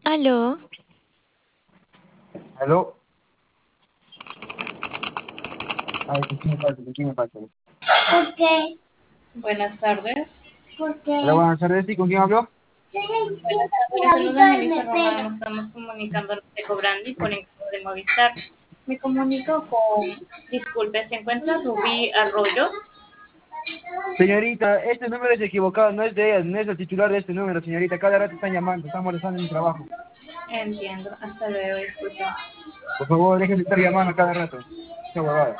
Aló, ¿Aló? Ay, ¿con quién me pasa? ¿Con quién me pasa? ¿Por qué? Buenas tardes. ¿Por Hola, qué? buenas tardes, ¿sí? ¿Con quién hablo? Buenas tardes. Le saluda Melissa Romano. Nos estamos comunicando de Cobrandi por encargo de Movistar. Me comunico con, disculpe, ¿se encuentra Rubí Arroyo? Señorita, este número es equivocado, no es de ella, no es el titular de este número, señorita. Cada rato están llamando, están molestando en mi trabajo. Entiendo. Hasta luego, disculpe. Por favor, dejen de estar llamando cada rato. Qué huevada.